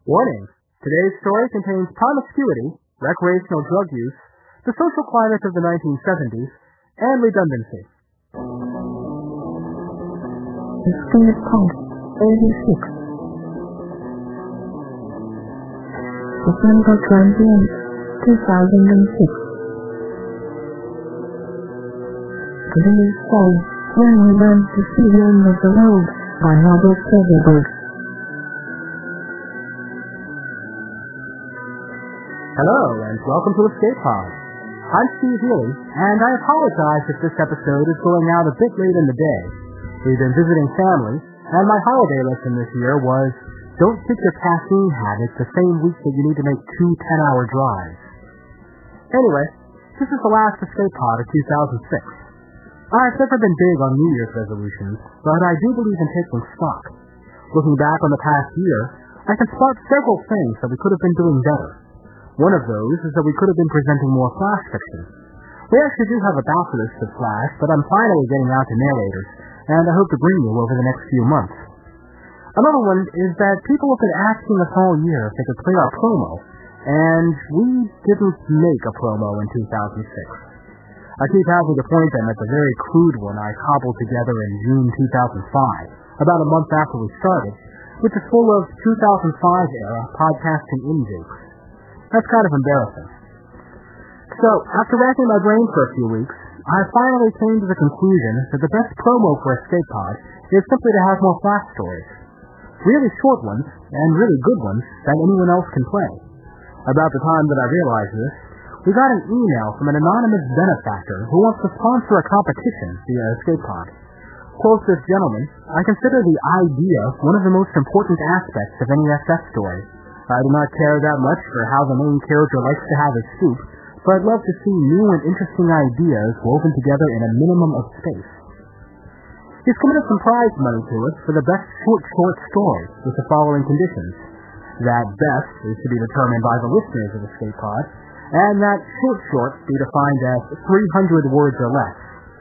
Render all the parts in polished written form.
Warning: today's story contains promiscuity, recreational drug use, the social climate of the 1970s, and redundancy. Escape Pod 86 December 20th, 2006. Today's story, When We Went to See the End of the World, by Robert Silverberg. Hello, and welcome to Escape Pod. I'm Steve Healy, and I apologize if this episode is going out a bit late in the day. We've been visiting family, and my holiday lesson this year was, don't pick your caffeine habits the same week that you need to make 2 10-hour drives. Anyway, this is the last Escape Pod of 2006. I've never been big on New Year's resolutions, but I do believe in taking stock. Looking back on the past year, I can spot several things that we could have been doing better. One of those is that we could have been presenting more Flash fiction. We actually do have a backlist of Flash, but I'm finally getting out to narrators, and I hope to bring you over the next few months. Another one is that people have been asking us all year if they could play our promo, and we didn't make a promo in 2006. I keep having to point them at the very crude one I cobbled together in June 2005, about a month after we started, which is full of 2005-era podcasting in-jokes. That's kind of embarrassing. So, after racking my brain for a few weeks, I finally came to the conclusion that the best promo for Escape Pod is simply to have more Flash stories. Really short ones, and really good ones, that anyone else can play. About the time that I realized this, we got an email from an anonymous benefactor who wants to sponsor a competition via Escape Pod. Quote this gentleman, I consider the idea one of the most important aspects of any SF story. I do not care that much for how the main character likes to have his soup, but I'd love to see new and interesting ideas woven together in a minimum of space. He's committed some prize money to us for the best short story with the following conditions. That best is to be determined by the listeners of Escape Pod, and that short be defined as 300 words or less.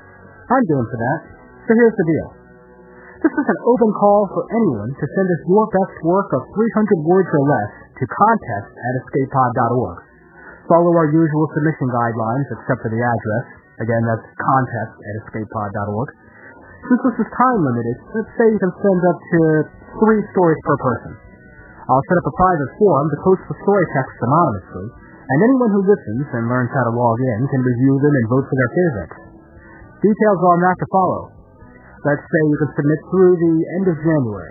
I'm game for that, so here's the deal. This is an open call for anyone to send us your best work of 300 words or less to contest@escapepod.org. Follow our usual submission guidelines, except for the address. Again, that's contest@escapepod.org. Since this is time limited, let's say you can send up to 3 stories per person. I'll set up a private forum to post the story text anonymously, and anyone who listens and learns how to log in can review them and vote for their favorites. Details on that to follow. Let's say you can submit through the end of January.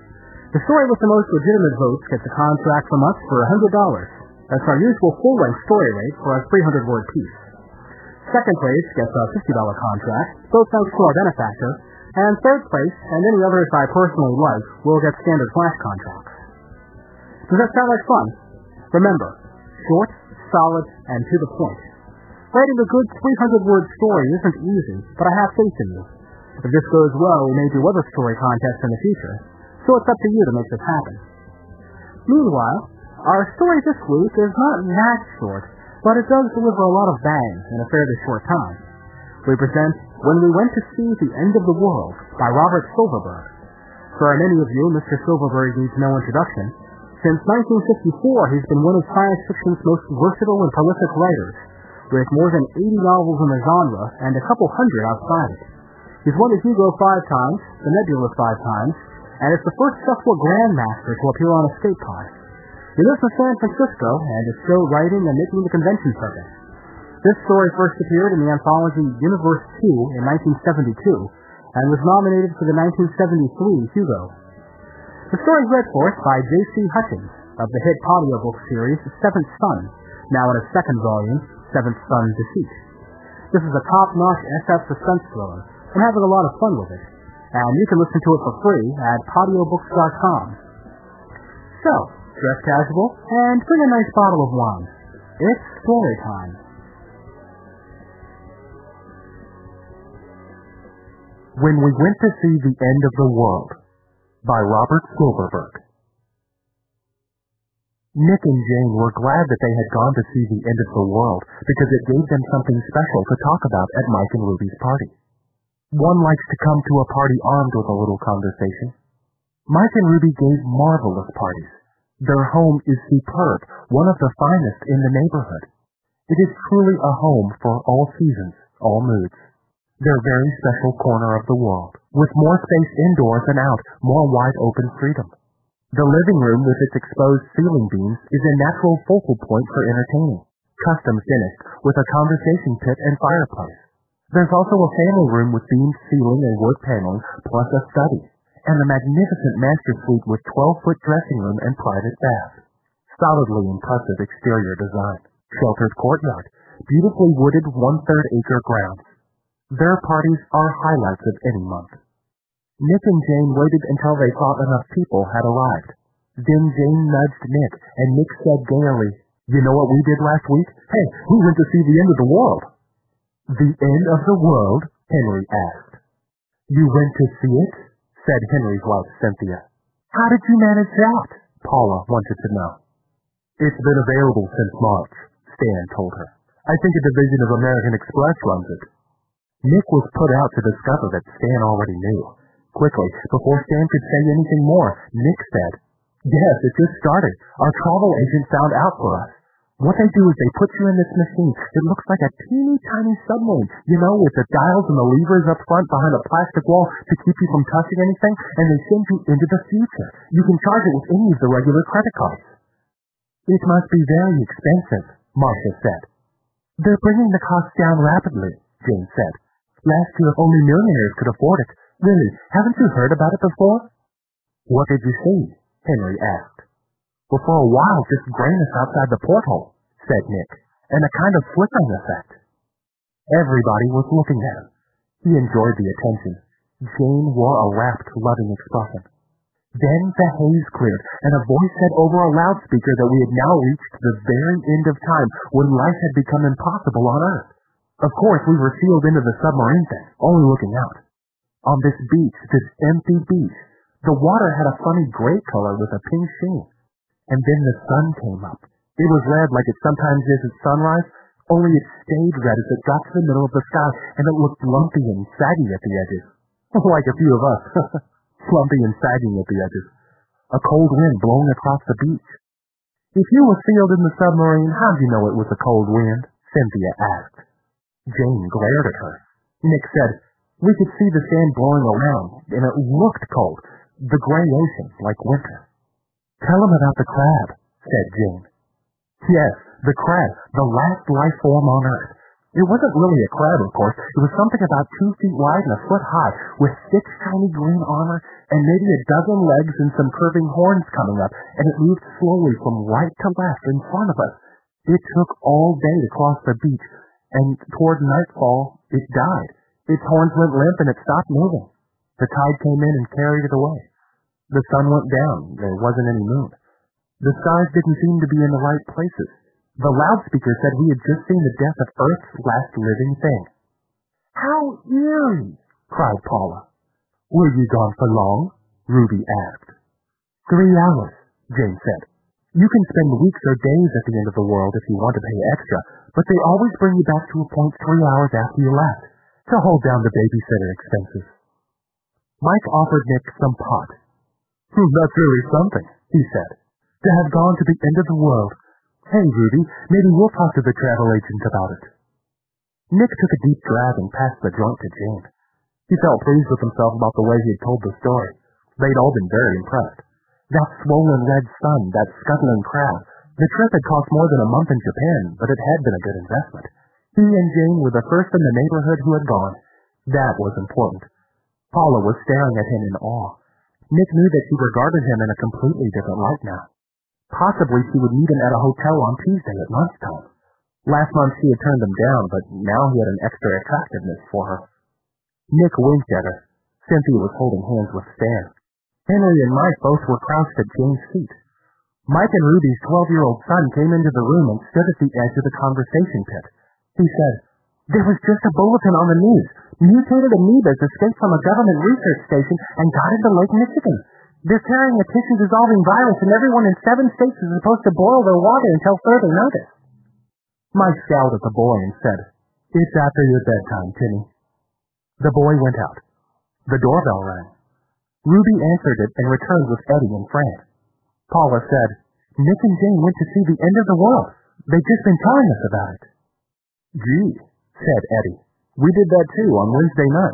The story with the most legitimate votes gets a contract from us for $100. That's our usual full-length story rate for a 300-word piece. Second place gets a $50 contract, both thanks to our benefactor, and third place, and any others I personally like, will get standard Flash contracts. Does that sound like fun? Remember, short, solid, and to the point. Writing a good 300-word story isn't easy, but I have faith in you. If this goes well, we may do other story contests in the future, so it's up to you to make this happen. Meanwhile, our story this week is not that short, but it does deliver a lot of bang in a fairly short time. We present When We Went to See the End of the World by Robert Silverberg. For many of you, Mr. Silverberg needs no introduction. Since 1954, he's been one of science fiction's most versatile and prolific writers, with more than 80 novels in the genre and a couple hundred outside it. He's won the Hugo 5 times, the Nebula 5 times, and is the first successful Grandmaster to appear on Escape Pod. He lives in San Francisco and is still writing and making the convention circuit. This story first appeared in the anthology Universe 2 in 1972 and was nominated for the 1973 Hugo. The story is read for us by J.C. Hutchins of the hit audiobook series Seventh Son, now in its second volume, Seventh Son Deceit. This is a top-notch SF suspense thriller, and having a lot of fun with it. And you can listen to it for free at audiobooks.com. So, dress casual and bring a nice bottle of wine. It's story time. When We Went to See the End of the World by Robert Silverberg. Nick and Jane were glad that they had gone to see the end of the world because it gave them something special to talk about at Mike and Ruby's party. One likes to come to a party armed with a little conversation. Mike and Ruby gave marvelous parties. Their home is superb, one of the finest in the neighborhood. It is truly a home for all seasons, all moods. Their very special corner of the world, with more space indoors and out, more wide open freedom. The living room with its exposed ceiling beams is a natural focal point for entertaining, custom finished with a conversation pit and fireplace. There's also a family room with beamed ceiling and wood paneling, plus a study, and a magnificent master suite with 12-foot dressing room and private bath. Solidly impressive exterior design, sheltered courtyard, beautifully wooded 1/3 acre grounds. Their parties are highlights of any month. Nick and Jane waited until they thought enough people had arrived. Then Jane nudged Nick, and Nick said gaily, "You know what we did last week? Hey, we went to see the end of the world." "The end of the world?" Henry asked. "You went to see it?" said Henry's wife, Cynthia. "How did you manage that?" Paula wanted to know. "It's been available since March," Stan told her. "I think a division of American Express runs it." Nick was put out to discover that Stan already knew. Quickly, before Stan could say anything more, Nick said, "Yes, it just started. Our travel agent found out for us. What they do is they put you in this machine. It looks like a teeny tiny submarine, with the dials and the levers up front behind a plastic wall to keep you from touching anything, and they send you into the future. You can charge it with any of the regular credit cards." "It must be very expensive," Marcia said. "They're bringing the cost down rapidly," Jane said. "Last year only millionaires could afford it. Really, haven't you heard about it before?" "What did you see?" Henry asked. "Well, for a while, just grayness outside the porthole," said Nick, "and a kind of flickering effect." Everybody was looking at him. He enjoyed the attention. Jane wore a rapt, loving expression. Then the haze cleared, and a voice said over a loudspeaker that we had now reached the very end of time when life had become impossible on Earth. Of course, we were sealed into the submarine thing, only looking out. On this beach, this empty beach, the water had a funny gray color with a pink sheen. And then the sun came up. It was red like it sometimes is at sunrise, only it stayed red as it got to the middle of the sky, and it looked lumpy and saggy at the edges. Like a few of us. Lumpy and sagging at the edges. A cold wind blowing across the beach. "If you were sealed in the submarine, how'd you know it was a cold wind?" Cynthia asked. Jane glared at her. Nick said, "We could see the sand blowing around, and it looked cold. The gray ocean, like winter." "Tell him about the crab," said Jane. "Yes, the crab, the last life form on Earth. It wasn't really a crab, of course. It was something about 2 feet wide and a foot high, with thick, shiny green armor, and maybe a dozen legs and some curving horns coming up, and it moved slowly from right to left in front of us. It took all day to cross the beach, and toward nightfall, it died. Its horns went limp and it stopped moving. The tide came in and carried it away. The sun went down. There wasn't any moon. The stars didn't seem to be in the right places. The loudspeaker said we had just seen the death of Earth's last living thing." "How eerie!" cried Paula. "Were you gone for long?" Ruby asked. 3 hours, Jane said. "You can spend weeks or days at the end of the world if you want to pay extra, but they always bring you back to a point 3 hours after you left, to hold down the babysitter expenses." Mike offered Nick some pot. "That's really something," he said, "to have gone to the end of the world. Hey, Ruby, maybe we'll talk to the travel agent about it." Nick took a deep drag and passed the joint to Jane. He felt pleased with himself about the way he had told the story. They'd all been very impressed. That swollen red sun, that scuttling crowd. The trip had cost more than a month in Japan, but it had been a good investment. He and Jane were the first in the neighborhood who had gone. That was important. Paula was staring at him in awe. Nick knew that she regarded him in a completely different light now. Possibly she would meet him at a hotel on Tuesday at lunchtime. Last month she had turned him down, but now he had an extra attractiveness for her. Nick winked at her. Cynthia was holding hands with Stan. Henry and Mike both were crouched at Jane's feet. Mike and Ruby's 12-year-old son came into the room and stood at the edge of the conversation pit. He said, "There was just a bulletin on the news. Mutated amoebas escaped from a government research station and got into Lake Michigan. They're carrying a tissue-dissolving virus, and everyone in 7 states is supposed to boil their water until further notice." Mike scowled at the boy and said, "It's after your bedtime, Timmy." The boy went out. The doorbell rang. Ruby answered it and returned with Eddie and Fran. Paula said, Nick and Jane went to see the end of the world. They've just been telling us about it. Gee, said Eddie. We did that too on Wednesday night.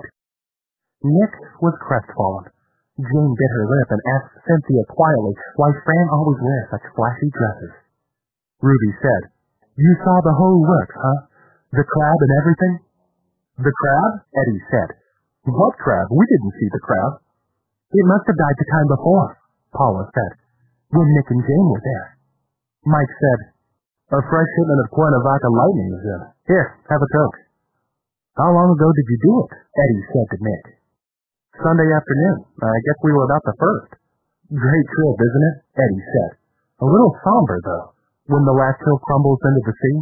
Nick was crestfallen. Jane bit her lip and asked Cynthia quietly why Fran always wears such flashy dresses. Ruby said, You saw the whole works, huh? The crab and everything? The crab? Eddie said. What crab? We didn't see the crab. It must have died the time before, Paula said, when Nick and Jane were there. Mike said, A fresh shipment of Cuernavaca lightning is in. Here, have a Coke. How long ago did you do it? Eddie said to Nick. Sunday afternoon. I guess we were about the first. Great trip, isn't it? Eddie said. A little somber, though, when the last hill crumbles into the sea.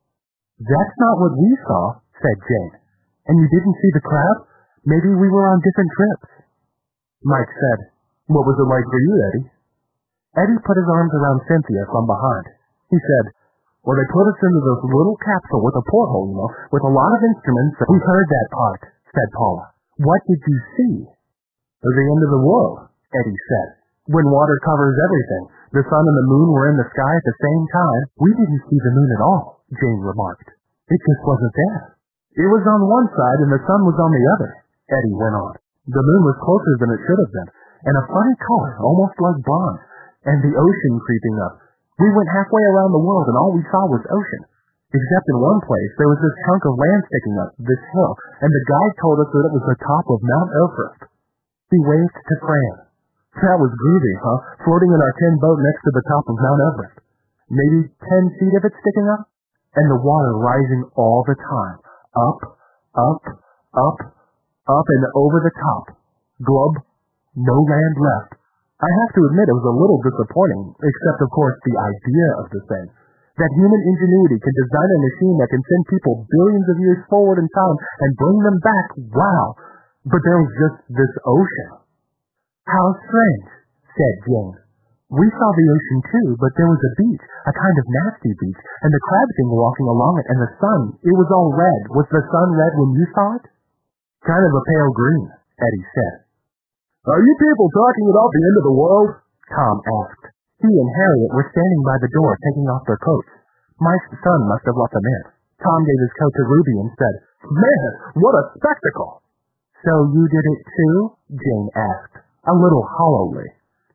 That's not what we saw, said Jane. And you didn't see the crab? Maybe we were on different trips. Mike said, What was it like for you, Eddie? Eddie put his arms around Cynthia from behind. He said, Well, they put us into this little capsule with a porthole, with a lot of instruments. We heard that part, said Paula. What did you see? The end of the world, Eddie said. When water covers everything, the sun and the moon were in the sky at the same time. We didn't see the moon at all, Jane remarked. It just wasn't there. It was on one side and the sun was on the other, Eddie went on. The moon was closer than it should have been, and a funny color, almost like bronze, and the ocean creeping up. We went halfway around the world and all we saw was ocean. Except in one place, there was this chunk of land sticking up, this hill, and the guide told us that it was the top of Mount Everest. He waved to Fran. That was groovy, huh? Floating in our tin boat next to the top of Mount Everest. Maybe 10 feet of it sticking up? And the water rising all the time. Up, up, up, up and over the top. Glub, no land left. I have to admit it was a little disappointing, except of course the idea of the thing. That human ingenuity can design a machine that can send people billions of years forward in time and bring them back, wow! But there was just this ocean. How strange, said Jane. We saw the ocean too, but there was a beach, a kind of nasty beach, and the crab thing walking along it, and the sun, it was all red. Was the sun red when you saw it? Kind of a pale green, Eddie said. Are you people talking about the end of the world? Tom asked. He and Harriet were standing by the door taking off their coats. Mike's son must have let them in. Tom gave his coat to Ruby and said, Man, what a spectacle! So you did it too? Jane asked, a little hollowly.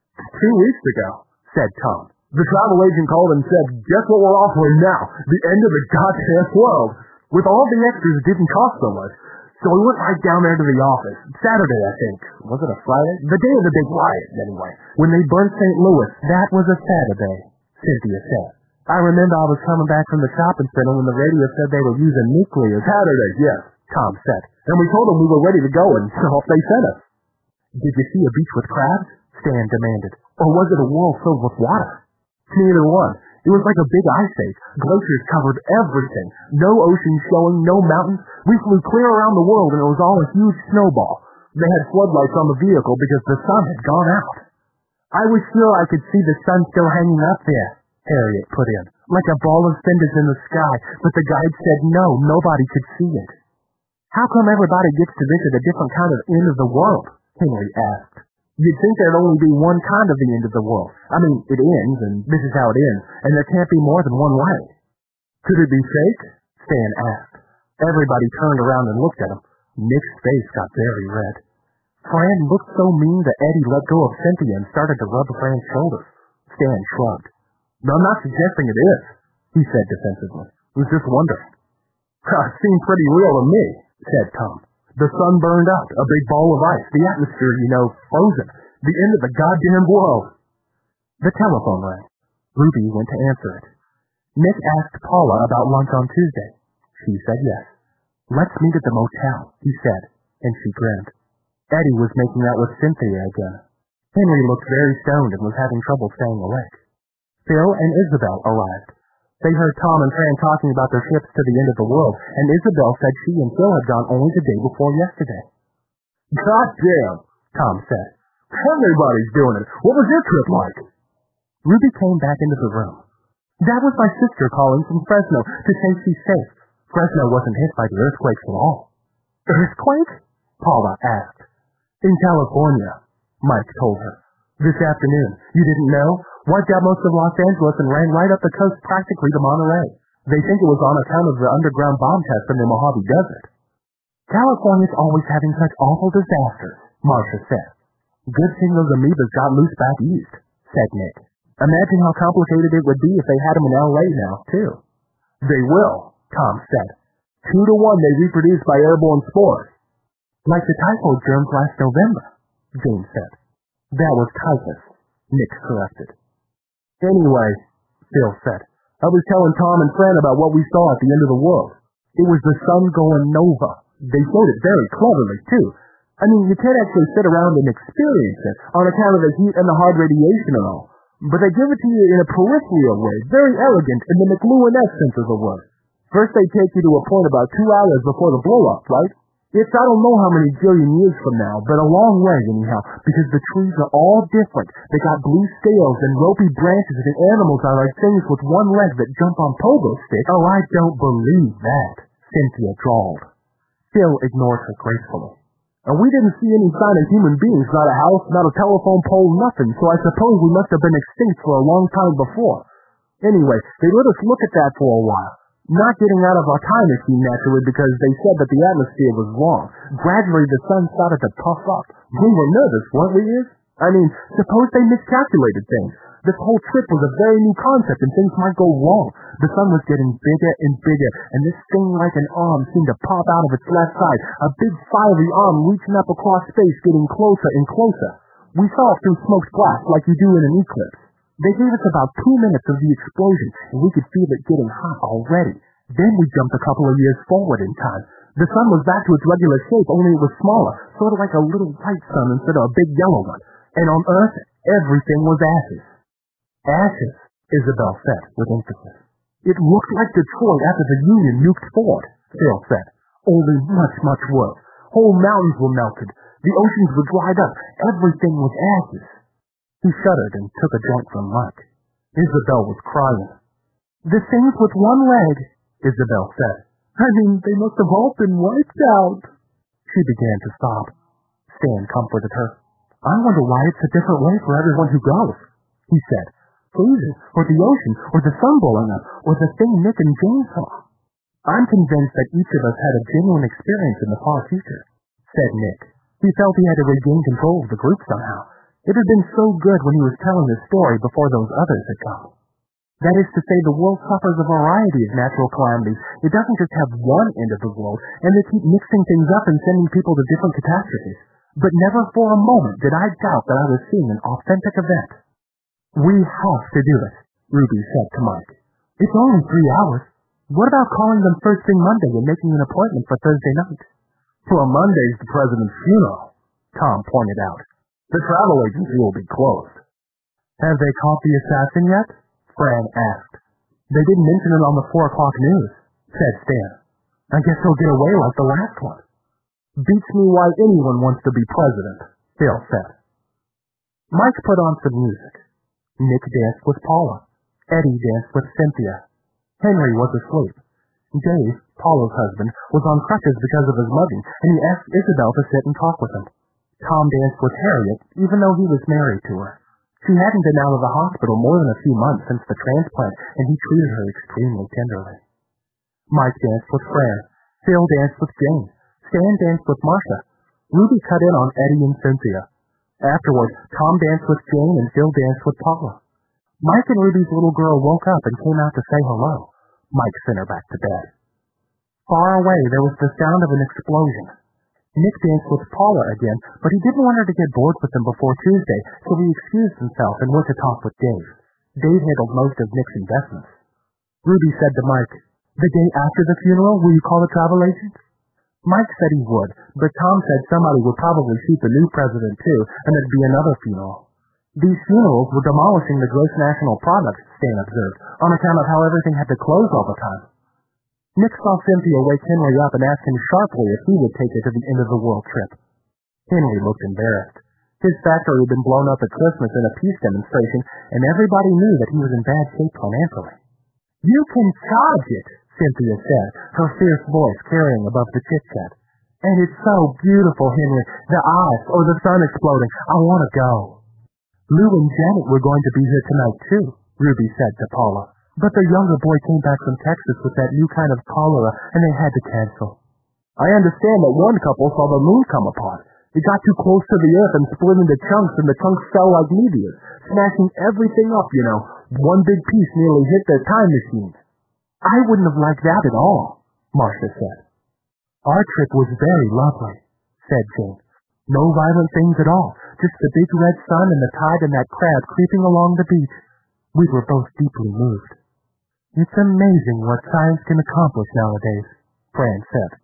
2 weeks ago, said Tom. The travel agent called and said, Guess what we're offering now? The end of the goddamn world. With all the extras, it didn't cost so much. So we went right down there to the office. Saturday, I think. Was it a Friday? The day of the big riot, anyway. When they burned St. Louis. That was a Saturday, Cynthia said. I remember I was coming back from the shopping center when the radio said they were using nuclear. Saturday, yes, Tom said. And we told them we were ready to go, and off they sent us. Did you see a beach with crabs? Stan demanded. Or was it a world filled with water? Neither one. It was like a big ice age. Glaciers covered everything. No ocean showing, no mountains. We flew clear around the world and it was all a huge snowball. They had floodlights on the vehicle because the sun had gone out. I was sure I could see the sun still hanging up there, Harriet put in, like a ball of cinders in the sky, but the guide said no, nobody could see it. How come everybody gets to visit a different kind of end of the world? Henry asked. You'd think there'd only be one kind of the end of the world. I mean, it ends, and this is how it ends, and there can't be more than one way. Could it be fake? Stan asked. Everybody turned around and looked at him. Nick's face got very red. Fran looked so mean that Eddie let go of Cynthia and started to rub Fran's shoulders. Stan shrugged. No, I'm not suggesting it is, he said defensively. I was just wondering. It seemed pretty real to me, said Tom. The sun burned out, a big ball of ice, the atmosphere, frozen. The end of the goddamn world. The telephone rang. Ruby went to answer it. Nick asked Paula about lunch on Tuesday. She said yes. Let's meet at the motel, he said, and she grinned. Eddie was making out with Cynthia again. Henry looked very stoned and was having trouble staying awake. Phil and Isabel arrived. They heard Tom and Fran talking about their trips to the end of the world, and Isabel said she and Phil had gone only the day before yesterday. God damn, Tom said. Everybody's doing it. What was your trip like? Ruby came back into the room. That was my sister calling from Fresno to say she's safe. Fresno wasn't hit by the earthquakes at all. Earthquake? Paula asked. In California, Mike told her. This afternoon. You didn't know? Wiped out most of Los Angeles and ran right up the coast practically to Monterey. They think it was on account of the underground bomb test in the Mojave Desert. California's always having such awful disasters, Marcia said. Good thing those amoebas got loose back east, said Nick. Imagine how complicated it would be if they had them in L.A. now, too. They will, Tom said. 2 to 1 they reproduce by airborne spores. Like the typhoid germs last November, Jane said. That was typhus, Nick corrected. Anyway, Phil said, I was telling Tom and Fran about what we saw at the end of the world. It was the sun going nova. They showed it very cleverly, too. I mean, you can't actually sit around and experience it on account of the heat and the hard radiation and all. But they give it to you in a peripheral way, very elegant in the McLuhan-esque sense of the word. First they take you to a point about 2 hours before the blow-up, right? It's I don't know how many jillion years from now, but a long way anyhow, because the trees are all different. They got blue scales and ropey branches, and animals are like things with one leg that jump on pogo sticks. Oh, I don't believe that, Cynthia drawled. Phil ignored her gracefully. And we didn't see any sign of human beings, not a house, not a telephone pole, nothing, so I suppose we must have been extinct for a long time before. Anyway, they let us look at that for a while. Not getting out of our time machine, naturally, because they said that the atmosphere was wrong. Gradually, the sun started to puff up. We were nervous, weren't we, Iz? I mean, suppose they miscalculated things. This whole trip was a very new concept, and things might go wrong. The sun was getting bigger and bigger, and this thing like an arm seemed to pop out of its left side, a big fiery arm reaching up across space, getting closer and closer. We saw it through smoked glass, like you do in an eclipse. They gave us about 2 minutes of the explosion, and we could feel it getting hot already. Then we jumped a couple of years forward in time. The sun was back to its regular shape, only it was smaller, sort of like a little white sun instead of a big yellow one. And on Earth, everything was ashes. Ashes, Isabel said with emphasis. It looked like Detroit after the Union nuked Ford, Phil said. Only much, much worse. Whole mountains were melted. The oceans were dried up. Everything was ashes. He shuddered and took a drink from Mike. Isabel was crying. The things with one leg, Isabel said. I mean, they must have all been wiped out. She began to sob. Stan comforted her. I wonder why it's a different way for everyone who goes, he said. Freezing, or the ocean, or the sun blowing up, or the thing Nick and Jane saw. I'm convinced that each of us had a genuine experience in the far future, said Nick. He felt he had to regain control of the group somehow. It had been so good when he was telling his story before those others had come. That is to say, the world suffers a variety of natural calamities. It doesn't just have one end of the world, and they keep mixing things up and sending people to different catastrophes. But never for a moment did I doubt that I was seeing an authentic event. We have to do it, Ruby said to Mike. It's only 3 hours. What about calling them first thing Monday and making an appointment for Thursday night? For Monday's the president's funeral, Tom pointed out. The travel agency will be closed. Have they caught the assassin yet? Fran asked. They didn't mention it on the 4 o'clock news, said Stan. I guess he'll get away like the last one. Beats me why anyone wants to be president, Phil said. Mike put on some music. Nick danced with Paula. Eddie danced with Cynthia. Henry was asleep. Dave, Paula's husband, was on crutches because of his mugging, and he asked Isabel to sit and talk with him. Tom danced with Harriet, even though he was married to her. She hadn't been out of the hospital more than a few months since the transplant, and he treated her extremely tenderly. Mike danced with Fran. Phil danced with Jane. Stan danced with Marcia. Ruby cut in on Eddie and Cynthia. Afterward, Tom danced with Jane and Phil danced with Paula. Mike and Ruby's little girl woke up and came out to say hello. Mike sent her back to bed. Far away, there was the sound of an explosion. Nick danced with Paula again, but he didn't want her to get bored with him before Tuesday, so he excused himself and went to talk with Dave. Dave handled most of Nick's investments. Ruby said to Mike, "The day after the funeral, will you call the travel agent?" Mike said he would, but Tom said somebody would probably shoot the new president too, and there'd be another funeral. These funerals were demolishing the gross national product, Stan observed, on account of how everything had to close all the time. Nick saw Cynthia wake Henry up and asked him sharply if he would take her to the end-of-the-world trip. Henry looked embarrassed. His factory had been blown up at Christmas in a peace demonstration, and everybody knew that he was in bad shape financially. "You can charge it," Cynthia said, her fierce voice carrying above the chit-chat. "And it's so beautiful, Henry. The eyes, or the sun exploding. I want to go." Lou and Janet were going to be here tonight, too, Ruby said to Paula. But their younger boy came back from Texas with that new kind of cholera, and they had to cancel. I understand that one couple saw the moon come apart. It got too close to the earth and split into chunks, and the chunks fell like meteors, smashing everything up, you know. One big piece nearly hit the time machine. I wouldn't have liked that at all, Marcia said. Our trip was very lovely, said Jane. No violent things at all, just the big red sun and the tide and that crab creeping along the beach. We were both deeply moved. It's amazing what science can accomplish nowadays, Fran said.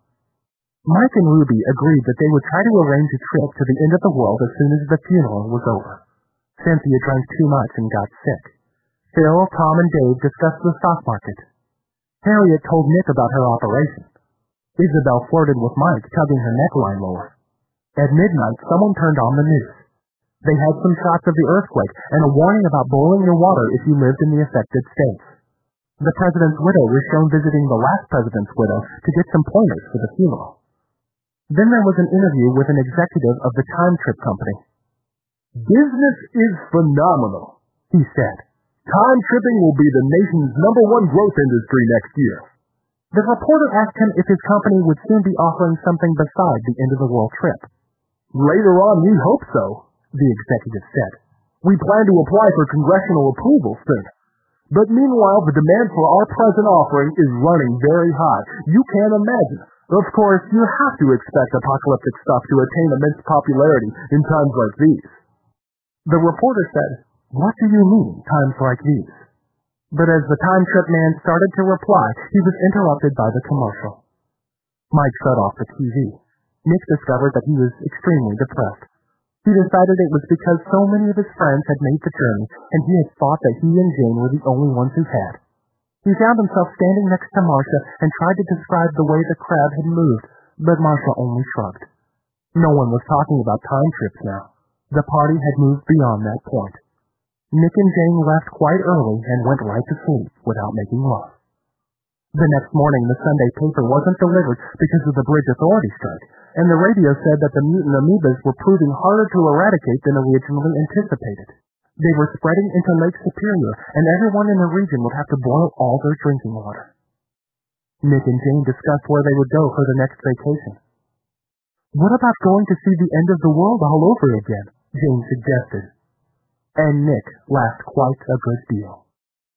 Mike and Ruby agreed that they would try to arrange a trip to the end of the world as soon as the funeral was over. Cynthia drank too much and got sick. Phil, Tom, and Dave discussed the stock market. Harriet told Nick about her operation. Isabel flirted with Mike, tugging her neckline lower. At midnight, someone turned on the news. They had some shots of the earthquake and a warning about boiling your water if you lived in the affected states. The president's widow was shown visiting the last president's widow to get some pointers for the funeral. Then there was an interview with an executive of the Time Trip Company. Business is phenomenal, he said. Time tripping will be the nation's #1 growth industry next year. The reporter asked him if his company would soon be offering something besides the end-of-the-world trip. Later on, we hope so, the executive said. We plan to apply for congressional approval soon. But meanwhile, the demand for our present offering is running very high. You can't imagine. Of course, you have to expect apocalyptic stuff to attain immense popularity in times like these. The reporter said, What do you mean, times like these? But as the time trip man started to reply, he was interrupted by the commercial. Mike shut off the TV. Nick discovered that he was extremely depressed. He decided it was because so many of his friends had made the journey, and he had thought that he and Jane were the only ones who had. He found himself standing next to Marcia and tried to describe the way the crab had moved, but Marcia only shrugged. No one was talking about time trips now. The party had moved beyond that point. Nick and Jane left quite early and went right to sleep without making love. The next morning, the Sunday paper wasn't delivered because of the bridge authority strike, and the radio said that the mutant amoebas were proving harder to eradicate than originally anticipated. They were spreading into Lake Superior, and everyone in the region would have to boil all their drinking water. Nick and Jane discussed where they would go for the next vacation. What about going to see the end of the world all over again? Jane suggested. And Nick laughed quite a good deal.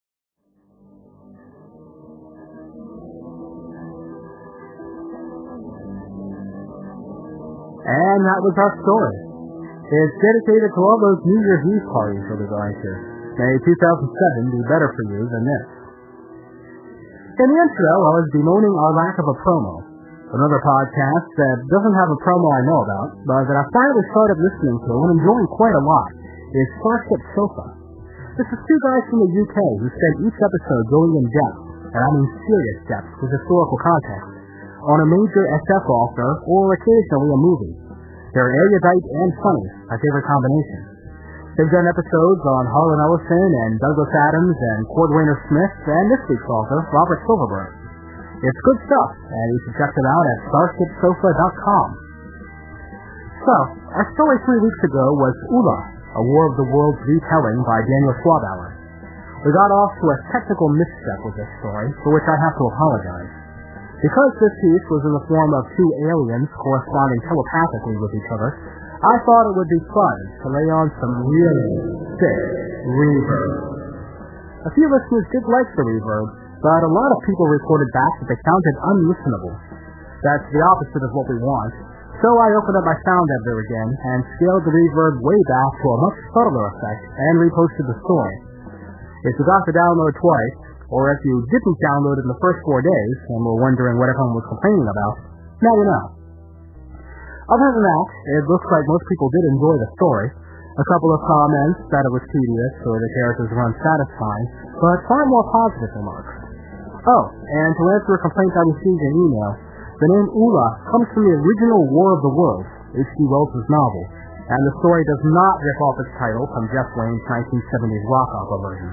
And that was our story. It's dedicated to all those New Year's Eve parties we'll be going to. May 2007 be better for you than this. In the intro, I was bemoaning our lack of a promo. Another podcast that doesn't have a promo I know about, but that I finally started listening to and enjoying quite a lot, is Starship Sofa. This is two guys from the UK who spend each episode going in depth, and I mean serious depth with historical context, on a major SF author or occasionally a movie. They're erudite and funny, my favorite combination. They've done episodes on Harlan Ellison and Douglas Adams and Cordwainer Smith and this week's author, Robert Silverberg. It's good stuff, and you should check them out at starshipsofa.com. So, our story 3 weeks ago was Ula, a War of the Worlds retelling by Daniel Schwabauer. We got off to a technical misstep with this story, for which I have to apologize. Because this piece was in the form of two aliens corresponding telepathically with each other, I thought it would be fun to lay on some really sick reverb. A few listeners did like the reverb, but a lot of people reported back that they found it unlistenable. That's the opposite of what we want, so I opened up my sound editor again and scaled the reverb way back to a much subtler effect and reposted the story. If you got the download twice, or if you didn't download it in the first 4 days and were wondering what everyone was complaining about, now you know. Other than that, it looks like most people did enjoy the story. A couple of comments that it was tedious or the characters were unsatisfying, but far more positive remarks. Oh, and to answer a complaint I received in email, the name Ula comes from the original War of the Worlds, H.G. Wells' novel, and the story does not rip off its title from Jeff Wayne's 1970s rock opera version.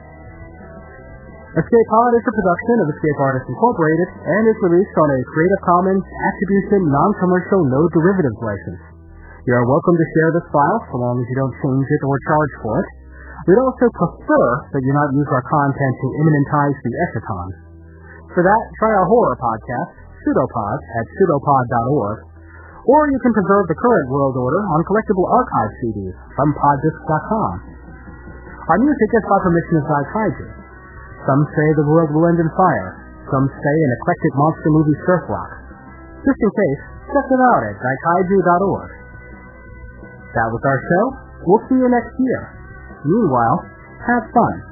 Escape Pod is a production of Escape Artists Incorporated and is released on a Creative Commons Attribution Non-Commercial No Derivatives license. You are welcome to share this file so long as you don't change it or charge for it. We'd also prefer that you not use our content to immanentize the Eschaton. For that, try our horror podcast, Pseudopod, at pseudopod.org, or you can preserve the current world order on collectible archive CDs from poddisc.com. Our music is by permission of Zaikaiju. Some say the world will end in fire. Some say an eclectic monster movie surf rock. Just in case, check it out at zaikaiju.org. That was our show. We'll see you next year. Meanwhile, have fun.